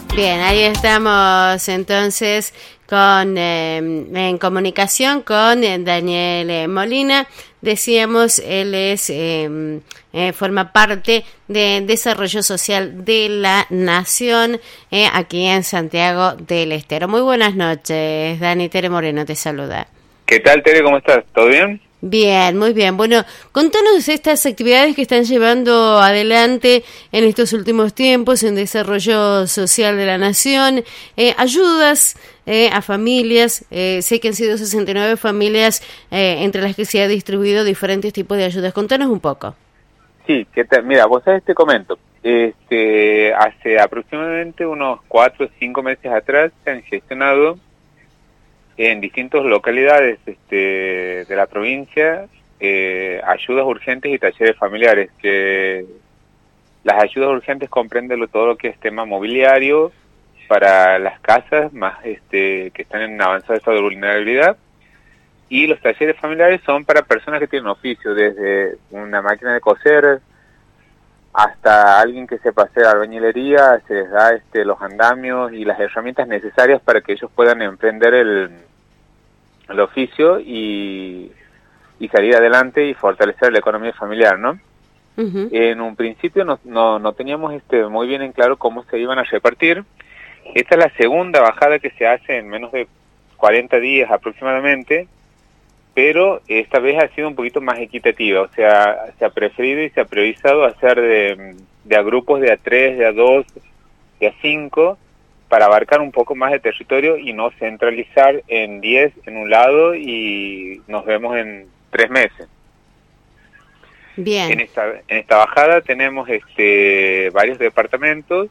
Bien, ahí estamos entonces en comunicación con Daniel Molina. Decíamos, él es forma parte de Desarrollo Social de la Nación aquí en Santiago del Estero. Muy buenas noches, Dani. Tere Moreno te saluda. ¿Qué tal, Tere? ¿Cómo estás? ¿Todo bien? Bien, muy bien. Bueno, contanos estas actividades que están llevando adelante en estos últimos tiempos en Desarrollo Social de la Nación, ayudas a familias, sé que han sido 69 familias entre las que se ha distribuido diferentes tipos de ayudas. Contanos un poco. Sí, ¿qué tal? Mira, vos sabés, te comento. Hace aproximadamente unos 4 o 5 meses atrás se han gestionado en distintas localidades de la provincia ayudas urgentes y talleres familiares, que las ayudas urgentes comprenden todo lo que es tema mobiliario para las casas más que están en avanzado estado de vulnerabilidad, y los talleres familiares son para personas que tienen oficio, desde una máquina de coser hasta alguien que sepa hacer albañilería. Se les da los andamios y las herramientas necesarias para que ellos puedan emprender el oficio y salir adelante y fortalecer la economía familiar, ¿no? Uh-huh. En un principio no teníamos muy bien en claro cómo se iban a repartir. Esta es la segunda bajada que se hace en menos de 40 días aproximadamente, pero esta vez ha sido un poquito más equitativa. O sea, se ha preferido y se ha priorizado hacer de a grupos de a 3, de a 2, de a 5, para abarcar un poco más de territorio y no centralizar en 10 en un lado y nos vemos en 3 meses. Bien. En esta bajada tenemos varios departamentos,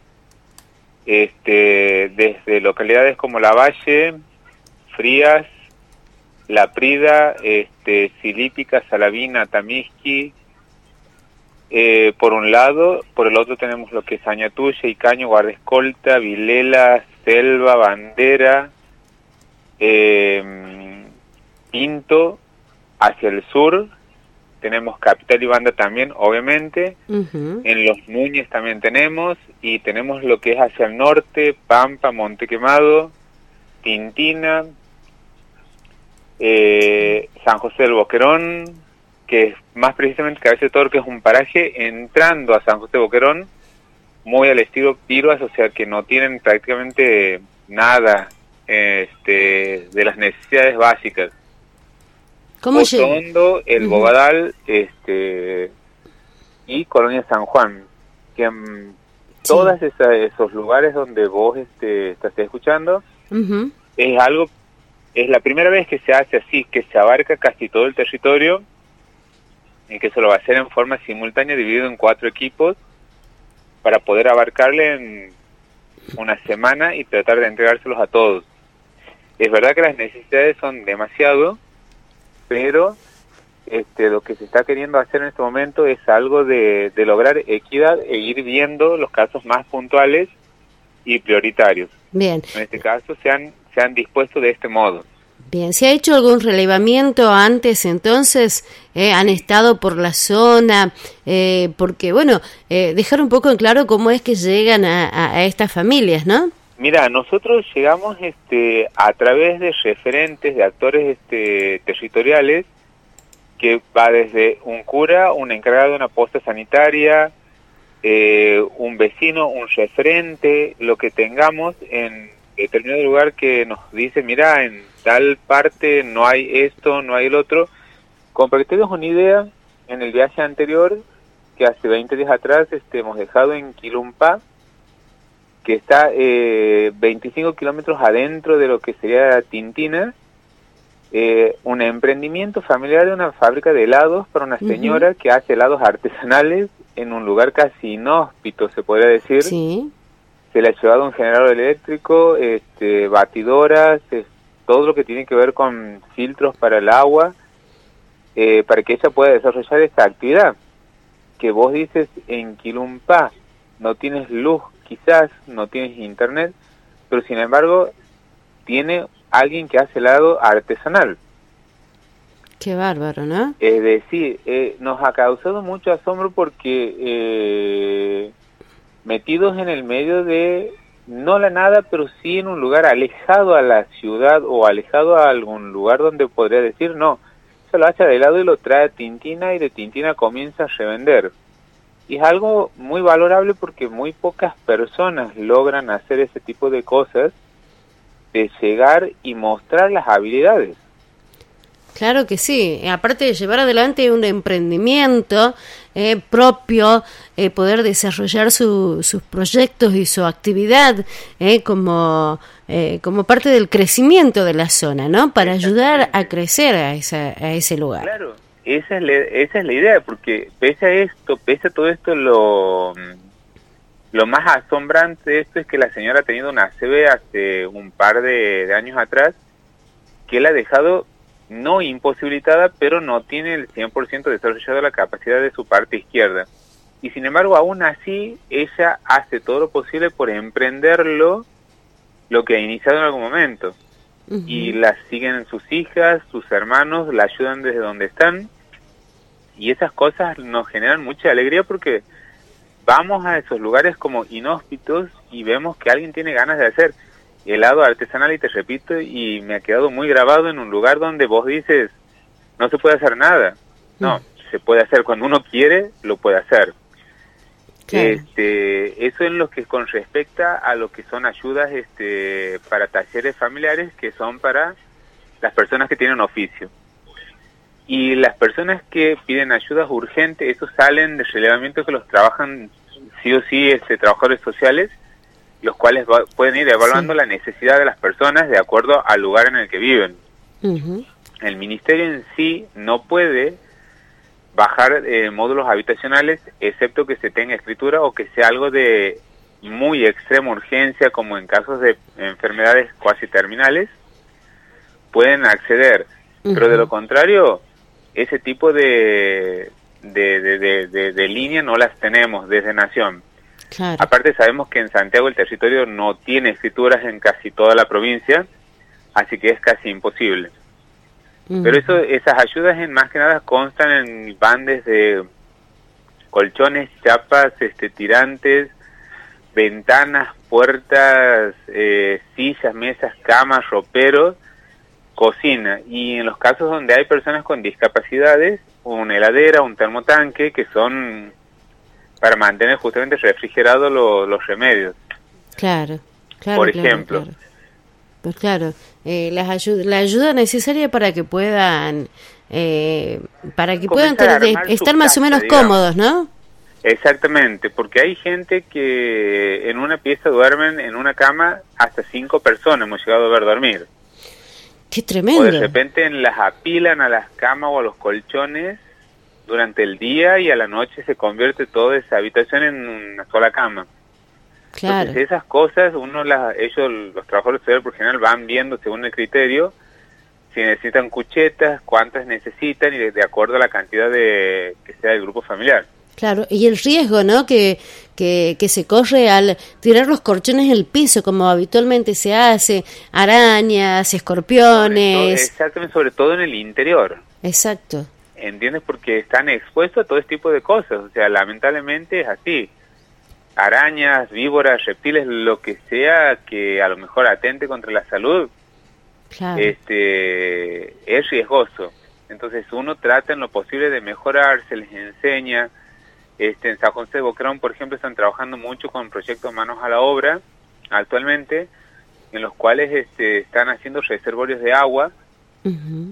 desde localidades como Lavalle, Frías, La Prida, Silípica, Salavina, Tamisqui, por un lado. Por el otro tenemos lo que es Añatuya, Icaño, Guardaescolta, Vilela, Selva, Bandera, Pinto. Hacia el sur tenemos Capital y Banda también, obviamente. Uh-huh. En Los Núñez también tenemos, y tenemos lo que es hacia el norte: Pampa, Monte Quemado, Tintina, San José del Boquerón, que es más precisamente Cabeza de Toro, que es un paraje entrando a San José de Boquerón, muy al estilo Piruas, o sea que no tienen prácticamente nada de las necesidades básicas. ¿Cómo Otondo, El Uh-huh. Bogadal, y Colonia San Juan, que Sí. todos esos lugares donde vos estás escuchando, Uh-huh. es la primera vez que se hace así, que se abarca casi todo el territorio, y que se lo va a hacer en forma simultánea, dividido en 4 equipos, para poder abarcarle en una semana y tratar de entregárselos a todos. Es verdad que las necesidades son demasiado, pero lo que se está queriendo hacer en este momento es algo de lograr equidad e ir viendo los casos más puntuales y prioritarios. Bien. En este caso se han dispuesto de este modo. Bien, ¿se ha hecho algún relevamiento antes entonces? ¿Han estado por la zona? Porque, bueno, dejar un poco en claro cómo es que llegan a estas familias, ¿no? Mira, nosotros llegamos a través de referentes, de actores territoriales, que va desde un cura, un encargado de una posta sanitaria, un vecino, un referente, lo que tengamos en determinado lugar que nos dice: mira, en tal parte no hay esto, no hay el otro. Como para que te des una idea, en el viaje anterior, que hace 20 días atrás hemos dejado en Quilumpá, que está 25 kilómetros adentro de lo que sería Tintina, un emprendimiento familiar de una fábrica de helados para una señora que hace helados artesanales en un lugar casi inhóspito, se podría decir. Sí. Se le ha llevado un generador eléctrico, batidoras, todo lo que tiene que ver con filtros para el agua, para que ella pueda desarrollar esta actividad. Que vos dices, en Quilumpá no tienes luz, quizás no tienes internet, pero sin embargo tiene alguien que hace helado artesanal. Qué bárbaro, ¿no? Es decir, nos ha causado mucho asombro porque metidos en el medio de no la nada, pero sí en un lugar alejado a la ciudad o alejado a algún lugar donde podría decir, no, se lo hace de lado y lo trae a Tintina y de Tintina comienza a revender. Y es algo muy valorable porque muy pocas personas logran hacer ese tipo de cosas, de llegar y mostrar las habilidades. Claro que sí, aparte de llevar adelante un emprendimiento propio, poder desarrollar sus proyectos y su actividad como parte del crecimiento de la zona, ¿no? Para ayudar a crecer a ese lugar. Claro, esa es la idea, porque pese a todo esto, lo más asombrante de esto es que la señora ha tenido una ACV hace un par de años atrás, que la ha dejado no imposibilitada, pero no tiene el 100% desarrollado la capacidad de su parte izquierda. Y sin embargo, aún así, ella hace todo lo posible por emprenderlo, lo que ha iniciado en algún momento. Uh-huh. Y la siguen sus hijas, sus hermanos, la ayudan desde donde están. Y esas cosas nos generan mucha alegría porque vamos a esos lugares como inhóspitos y vemos que alguien tiene ganas de hacer helado artesanal, y te repito, y me ha quedado muy grabado en un lugar donde vos dices, no se puede hacer nada. No, se puede hacer cuando uno quiere, lo puede hacer. Claro. Eso en lo que con respecto a lo que son ayudas para talleres familiares, que son para las personas que tienen oficio. Y las personas que piden ayudas urgentes, esos salen de relevamiento que los trabajan sí o sí trabajadores sociales, los cuales pueden ir evaluando la necesidad de las personas de acuerdo al lugar en el que viven. Uh-huh. El ministerio en sí no puede bajar módulos habitacionales, excepto que se tenga escritura o que sea algo de muy extrema urgencia, como en casos de enfermedades cuasi terminales, pueden acceder. Uh-huh. Pero de lo contrario, ese tipo de línea no las tenemos desde Nación. Claro. Aparte sabemos que en Santiago el territorio no tiene escrituras en casi toda la provincia, así que es casi imposible. Uh-huh. Pero esas ayudas más que nada van desde colchones, chapas, tirantes, ventanas, puertas, sillas, mesas, camas, roperos, cocina. Y en los casos donde hay personas con discapacidades, una heladera, un termotanque, que son para mantener justamente refrigerados los remedios. Claro, claro. Por ejemplo. Claro. Pues claro, la ayuda necesaria para que puedan estar más o menos cómodos, ¿no? Exactamente, porque hay gente que en una pieza duermen en una cama hasta 5 personas, hemos llegado a ver dormir. ¡Qué tremendo! O de repente las apilan a las camas o a los colchones durante el día y a la noche se convierte toda esa habitación en una sola cama. Claro. Entonces esas cosas ellos los trabajadores sociales por general van viendo según el criterio si necesitan cuchetas, cuántas necesitan y de acuerdo a la cantidad que sea del grupo familiar. Claro, y el riesgo, ¿no?, que se corre al tirar los colchones en el piso, como habitualmente se hace, arañas, escorpiones. Exactamente, sobre todo en el interior. Exacto. ¿Entiendes? Porque están expuestos a todo este tipo de cosas, o sea, lamentablemente es así. Arañas, víboras, reptiles, lo que sea que a lo mejor atente contra la salud, claro, es riesgoso. Entonces uno trata en lo posible de mejorar, se les enseña. En San José de Boquerón, por ejemplo, están trabajando mucho con proyectos Manos a la Obra actualmente, en los cuales están haciendo reservorios de agua. Uh-huh.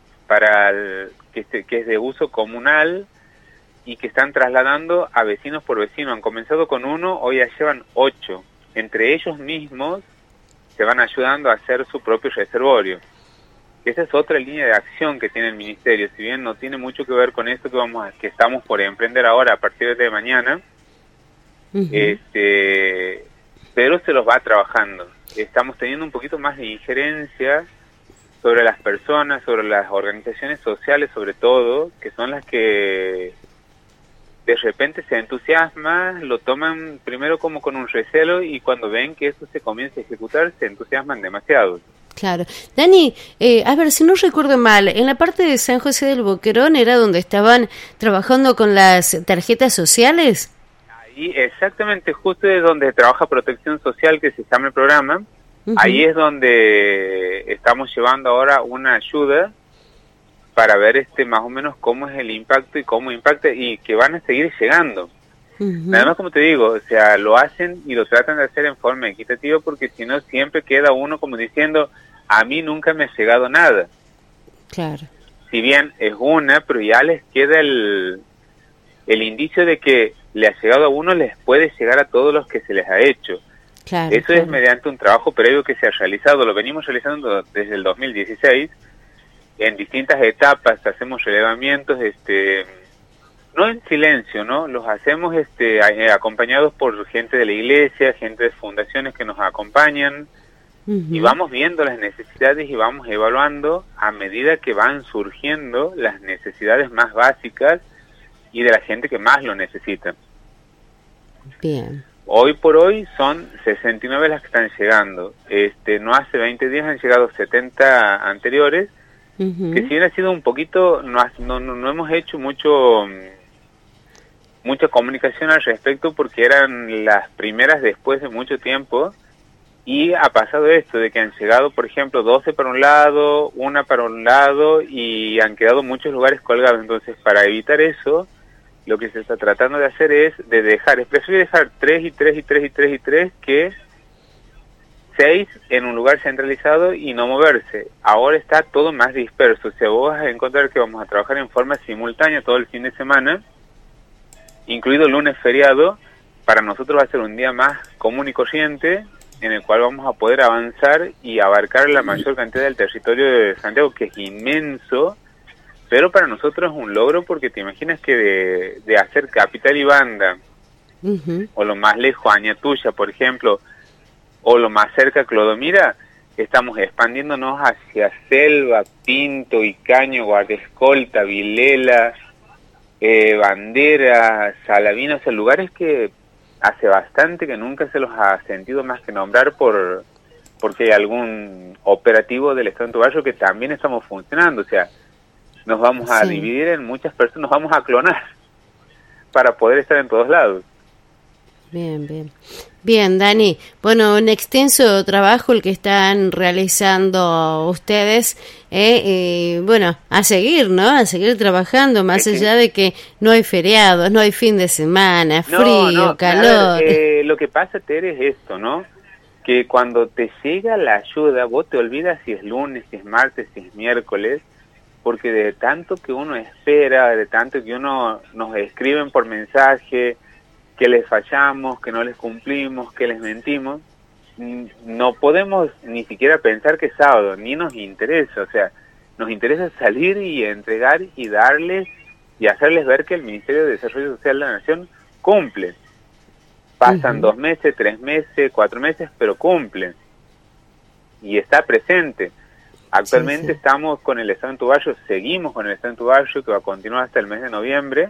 Que es de uso comunal y que están trasladando a vecinos por vecino. Han comenzado con 1, hoy ya llevan 8. Entre ellos mismos se van ayudando a hacer su propio reservorio. Esa es otra línea de acción que tiene el ministerio, si bien no tiene mucho que ver con esto que estamos por emprender ahora a partir de mañana, uh-huh, pero se los va trabajando. Estamos teniendo un poquito más de injerencia sobre las personas, sobre las organizaciones sociales sobre todo, que son las que de repente se entusiasman, lo toman primero como con un recelo y cuando ven que eso se comienza a ejecutar se entusiasman demasiado. Claro. Dani, a ver, si no recuerdo mal, en la parte de San José del Boquerón era donde estaban trabajando con las tarjetas sociales. ahí exactamente, justo es donde trabaja Protección Social, que se llama el programa. Ahí es donde estamos llevando ahora una ayuda para ver más o menos cómo es el impacto y cómo impacta, y que van a seguir llegando. Nada más, como te digo, o sea, lo hacen y lo tratan de hacer en forma equitativa, porque si no siempre queda uno como diciendo, a mí nunca me ha llegado nada. Claro. Si bien es una, pero ya les queda el indicio de que le ha llegado a uno, les puede llegar a todos los que se les ha hecho. Claro, Eso es mediante un trabajo previo que se ha realizado, lo venimos realizando desde el 2016, en distintas etapas hacemos relevamientos, no en silencio, ¿no? Los hacemos acompañados por gente de la iglesia, gente de fundaciones que nos acompañan, y vamos viendo las necesidades y vamos evaluando a medida que van surgiendo las necesidades más básicas y de la gente que más lo necesita. Bien. Hoy por hoy son 69 las que están llegando. No hace 20 días han llegado 70 anteriores, que si bien ha sido un poquito, no hemos hecho mucha comunicación al respecto, porque eran las primeras después de mucho tiempo, y ha pasado esto de que han llegado, por ejemplo, 12 para un lado, una para un lado, y han quedado muchos lugares colgados. Entonces, para evitar eso, lo que se está tratando de hacer es prefiero dejar 3 y 3 y 3 y 3 y 3 que 6 en un lugar centralizado y no moverse. Ahora está todo más disperso, o sea, vos vas a encontrar que vamos a trabajar en forma simultánea todo el fin de semana, incluido el lunes feriado. Para nosotros va a ser un día más común y corriente, en el cual vamos a poder avanzar y abarcar la mayor cantidad del territorio de Santiago, que es inmenso. Pero para nosotros es un logro, porque te imaginas que de hacer Capital y Banda, o lo más lejos Añatuya, por ejemplo, o lo más cerca Clodomira, estamos expandiéndonos hacia Selva, Pinto, Icaño, Guardaescolta, Vilela, Bandera, Salavina, o sea, lugares que hace bastante que nunca se los ha sentido más que nombrar porque hay algún operativo del Estado en Toballo que también estamos funcionando. O sea, nos vamos a dividir en muchas personas, nos vamos a clonar para poder estar en todos lados. Bien, bien. Bien, Dani. Bueno, un extenso trabajo el que están realizando ustedes. Bueno, a seguir, ¿no? A seguir trabajando, más allá de que no hay feriados, no hay fin de semana, frío, calor. Lo que pasa, Tere, es esto, ¿no? Que cuando te llega la ayuda, vos te olvidas si es lunes, si es martes, si es miércoles, porque de tanto que uno espera, de tanto que uno nos escriben por mensaje, que les fallamos, que no les cumplimos, que les mentimos, no podemos ni siquiera pensar que es sábado, ni nos interesa. O sea, nos interesa salir y entregar y darles y hacerles ver que el Ministerio de Desarrollo Social de la Nación cumple. Pasan 2 meses, 3 meses, 4 meses, pero cumple. Y está presente. Actualmente estamos con el Estado en Toballo, seguimos con el Estado en Toballo, que va a continuar hasta el mes de noviembre.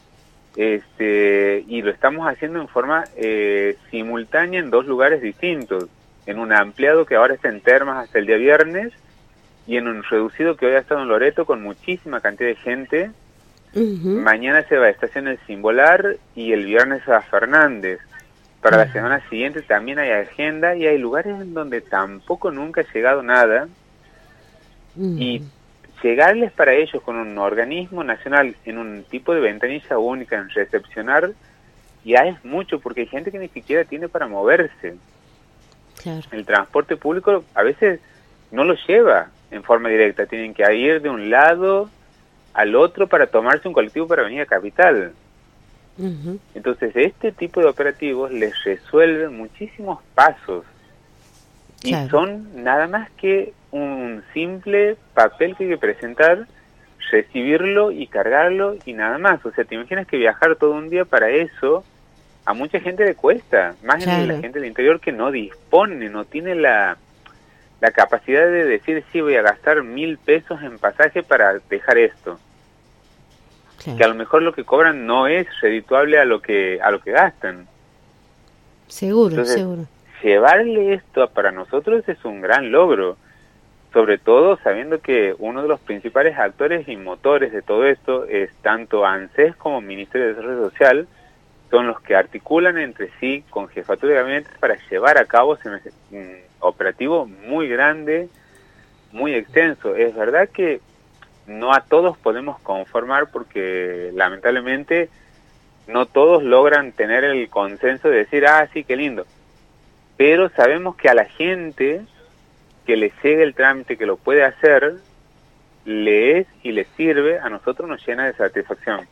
Y lo estamos haciendo en forma simultánea en 2 lugares distintos, en un ampliado que ahora está en Termas hasta el día viernes, y en un reducido que hoy ha estado en Loreto con muchísima cantidad de gente. Mañana se va a Estación El Simbolar y el viernes a Fernández. Para la semana siguiente también hay agenda, y hay lugares en donde tampoco nunca ha llegado nada, y llegarles para ellos con un organismo nacional en un tipo de ventanilla única en recepcionar ya es mucho, porque hay gente que ni siquiera tiene para moverse. Claro. El transporte público a veces no lo lleva en forma directa, tienen que ir de un lado al otro para tomarse un colectivo para venir a Capital. Entonces este tipo de operativos les resuelven muchísimos pasos, y son nada más que un simple papel que hay que presentar, recibirlo y cargarlo, y nada más. O sea, te imaginas que viajar todo un día para eso a mucha gente le cuesta, más en la gente del interior que no dispone, no tiene la capacidad de decir, sí, voy a gastar 1.000 pesos en pasaje para dejar esto. Que a lo mejor lo que cobran no es redituable a lo que gastan. Seguro. Entonces, llevarle esto para nosotros es un gran logro, sobre todo sabiendo que uno de los principales actores y motores de todo esto es tanto ANSES como Ministerio de Desarrollo Social, son los que articulan entre sí con jefatura de gabinete para llevar a cabo un operativo muy grande, muy extenso. Es verdad que no a todos podemos conformar porque lamentablemente no todos logran tener el consenso de decir, sí, qué lindo. Pero sabemos que a la gente que le llegue el trámite, que lo puede hacer, le es y le sirve, a nosotros nos llena de satisfacción.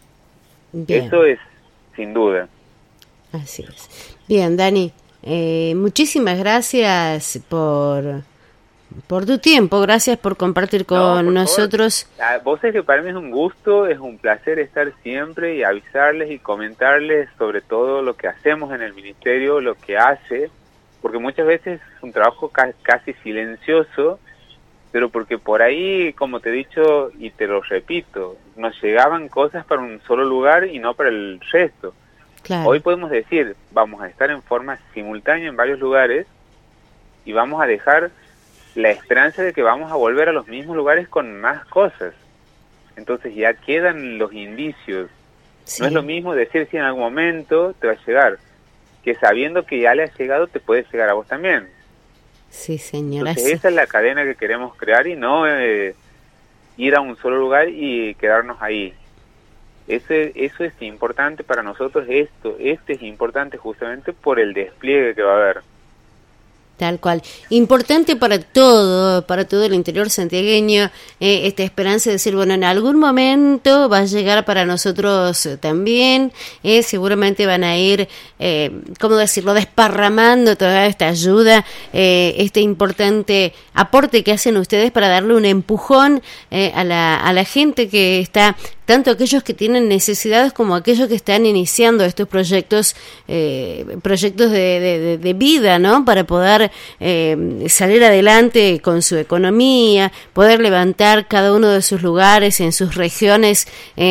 Bien. Eso es sin duda. Así es. Bien, Dani, muchísimas gracias por tu tiempo, gracias por compartir con nosotros. Vos sabés que para mí es un gusto, es un placer estar siempre y avisarles y comentarles sobre todo lo que hacemos en el ministerio, lo que hace, porque muchas veces es un trabajo casi silencioso, pero porque por ahí, como te he dicho y te lo repito, nos llegaban cosas para un solo lugar y no para el resto. Claro. Hoy podemos decir, vamos a estar en forma simultánea en varios lugares y vamos a dejar la esperanza de que vamos a volver a los mismos lugares con más cosas. Entonces ya quedan los indicios. Sí. No es lo mismo decir si en algún momento te va a llegar, que sabiendo que ya le ha llegado te puede llegar a vos también. Sí, señora. Entonces esa es la cadena que queremos crear y no ir a un solo lugar y quedarnos ahí. Eso es importante para nosotros. Este es importante justamente por el despliegue que va a haber. Tal cual. Importante para todo el interior santiagueño, esta esperanza de decir, bueno, en algún momento va a llegar para nosotros también, seguramente van a ir, ¿cómo decirlo?, desparramando toda esta ayuda, este importante aporte que hacen ustedes para darle un empujón a la gente que está, tanto aquellos que tienen necesidades como aquellos que están iniciando estos proyectos de vida, ¿no?, para poder salir adelante con su economía, poder levantar cada uno de sus lugares en sus regiones,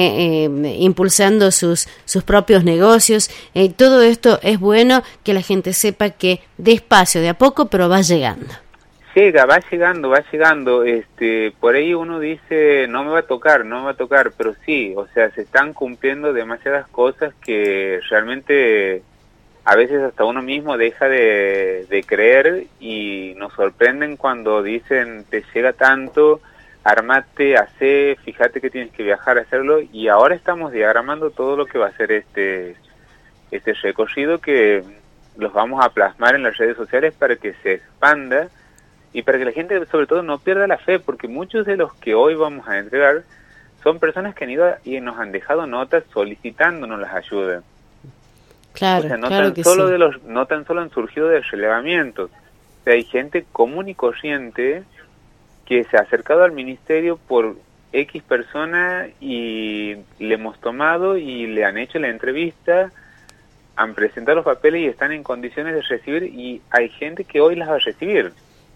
impulsando sus propios negocios. Todo esto es bueno que la gente sepa que despacio, de a poco, pero va llegando. Va llegando. Por ahí uno dice, no me va a tocar, pero sí, o sea, se están cumpliendo demasiadas cosas que realmente a veces hasta uno mismo deja de creer y nos sorprenden cuando dicen, te llega tanto, armate, hacé, fíjate que tienes que viajar a hacerlo, y ahora estamos diagramando todo lo que va a ser este recorrido, que los vamos a plasmar en las redes sociales para que se expanda y para que la gente sobre todo no pierda la fe, porque muchos de los que hoy vamos a entregar son personas que han ido y nos han dejado notas solicitándonos las ayudas. Claro, o sea, no claro tan solo sí. No tan solo han surgido de relevamientos. O sea, hay gente común y corriente que se ha acercado al ministerio por X persona y le hemos tomado y le han hecho la entrevista, han presentado los papeles y están en condiciones de recibir, y hay gente que hoy las va a recibir.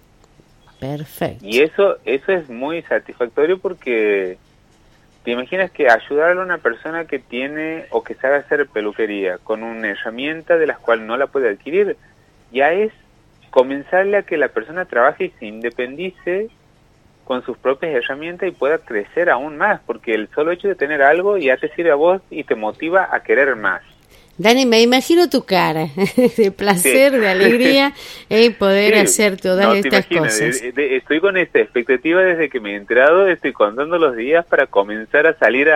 Perfecto. Y eso es muy satisfactorio, porque te imaginas que ayudarle a una persona que tiene o que sabe hacer peluquería con una herramienta de la cual no la puede adquirir, ya es comenzarle a que la persona trabaje y se independice con sus propias herramientas y pueda crecer aún más, porque el solo hecho de tener algo ya te sirve a vos y te motiva a querer más. Dani, me imagino tu cara de placer, sí, de alegría, poder hacer todas estas cosas. Estoy con esta expectativa desde que me he enterado, estoy contando los días para comenzar a salir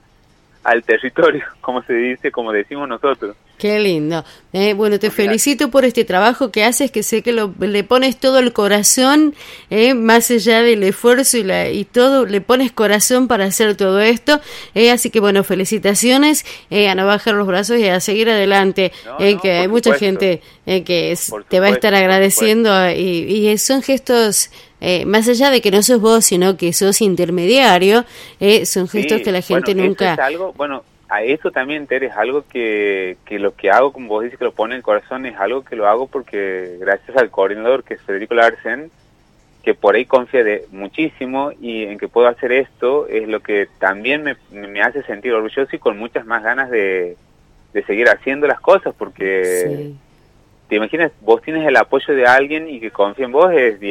al territorio, como se dice, como decimos nosotros. Qué lindo. Bueno, te felicito por este trabajo que haces, que sé que le pones todo el corazón, más allá del esfuerzo y todo, le pones corazón para hacer todo esto. Así que, bueno, felicitaciones, a no bajar los brazos y a seguir adelante, que hay mucha gente que te va a estar agradeciendo y son gestos... más allá de que no sos vos, sino que sos intermediario, son gestos que la gente nunca... Eso es algo, a eso también, Tere, es algo que lo que hago, como vos dices, que lo pone en el corazón, es algo que lo hago porque gracias al coordinador, que es Federico Larsen, que por ahí confía muchísimo y en que puedo hacer esto, es lo que también me hace sentir orgulloso y con muchas más ganas de seguir haciendo las cosas, porque sí. Te imaginas, vos tienes el apoyo de alguien y que confía en vos,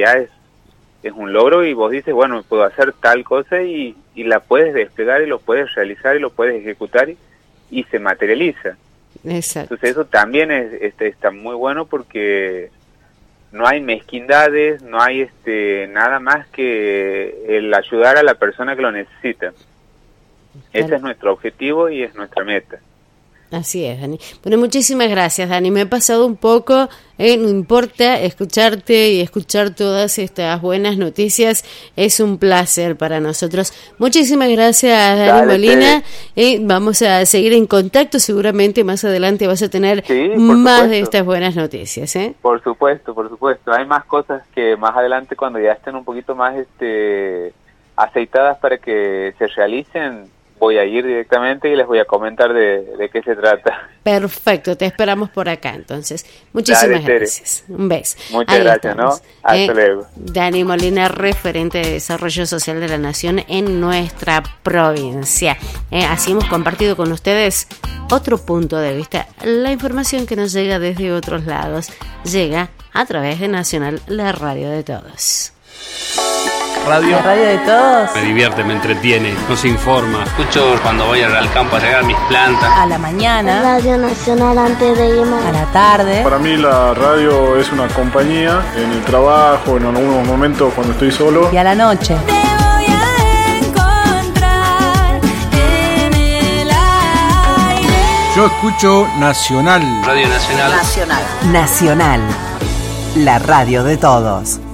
es un logro, y vos dices, bueno, puedo hacer tal cosa y la puedes desplegar y lo puedes realizar y lo puedes ejecutar y se materializa. Exacto. Entonces eso también está muy bueno porque no hay mezquindades, no hay nada más que el ayudar a la persona que lo necesita. Ese es nuestro objetivo y es nuestra meta. Así es, Dani. Bueno, muchísimas gracias, Dani. Me he pasado un poco, no importa, escucharte y escuchar todas estas buenas noticias es un placer para nosotros. Muchísimas gracias, Dani Molina. Vamos a seguir en contacto, seguramente más adelante vas a tener más de estas buenas noticias. Por supuesto. Hay más cosas que más adelante, cuando ya estén un poquito más aceitadas para que se realicen, voy a ir directamente y les voy a comentar de qué se trata. Perfecto, te esperamos por acá entonces. Muchísimas gracias. Un beso. Muchas gracias, estamos. Hasta luego. Dani Molina, referente de Desarrollo Social de la Nación en nuestra provincia. Así hemos compartido con ustedes otro punto de vista. La información que nos llega desde otros lados llega a través de Nacional, la radio de todos. Radio. La radio de todos. Me divierte, me entretiene, nos informa. Escucho cuando voy al campo a regar mis plantas. A la mañana. Radio Nacional antes de irme. A la tarde. Para mí la radio es una compañía en el trabajo, en algunos momentos cuando estoy solo. Y a la noche. Te voy a encontrar en el aire. Yo escucho Nacional. Radio Nacional. Nacional. La radio de todos.